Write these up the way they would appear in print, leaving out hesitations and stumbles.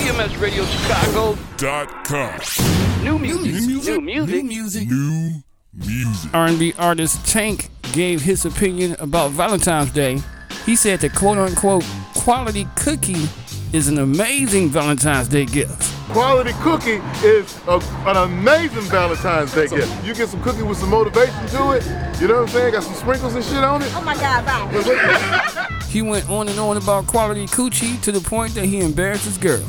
BMSRadioChicago.com. New music. R&B artist Tank gave his opinion about Valentine's Day. He said the quote-unquote quality cookie is an amazing Valentine's Day gift. Quality cookie is an amazing Valentine's Day gift. You get some cookie with some motivation to it, you know what I'm saying? Got some sprinkles and shit on it. Oh my God, bye. He went on and on about quality coochie to the point that he embarrassed his girl.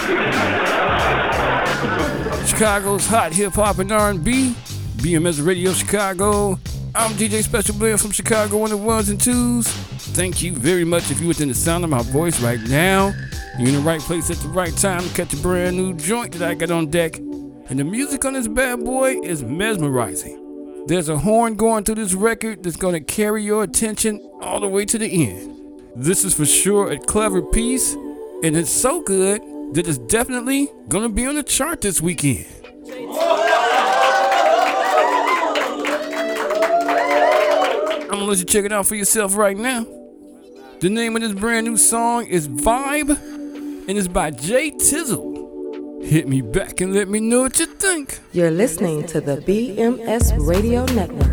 Chicago's hot hip-hop and R&B, BMS Radio Chicago. I'm DJ Special Blend from Chicago on the ones and twos. Thank you very much if you're within the sound of my voice right now. You're in the right place at the right time to catch a brand new joint that I got on deck. And the music on this bad boy is mesmerizing. There's a horn going through this record that's going to carry your attention all the way to the end. This is for sure a clever piece, and it's so good that it's definitely going to be on the chart this weekend. I'm going to let you check it out for yourself right now. The name of this brand new song is Vibe, and it's by Jay Tizzle. Hit me back and let me know what you think. You're listening to the BMS Radio Network.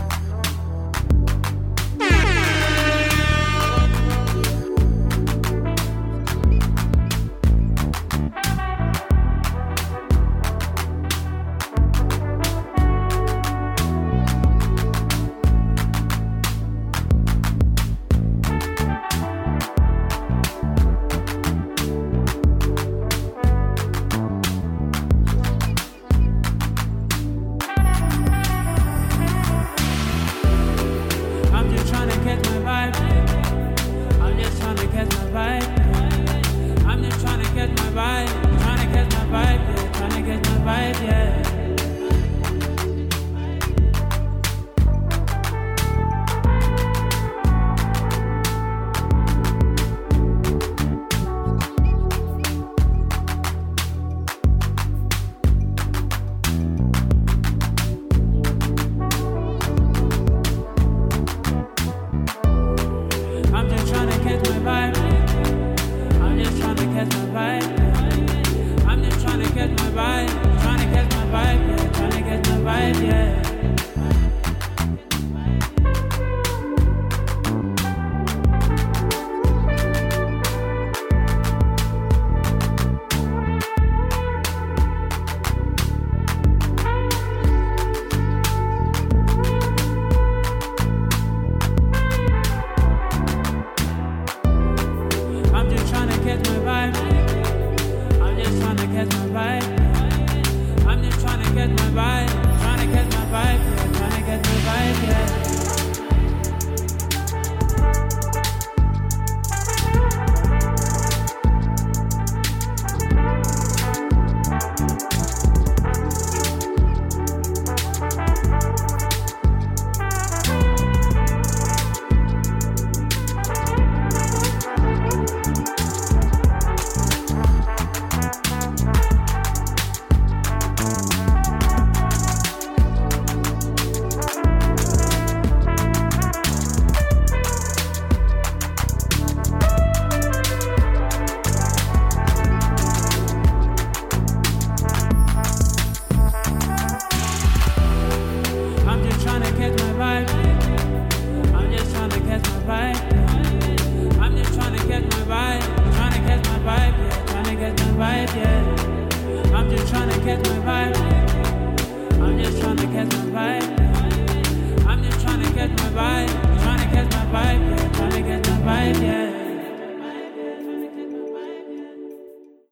vibe, yeah. I'm just trying to catch my vibe. I'm just trying to catch my vibe.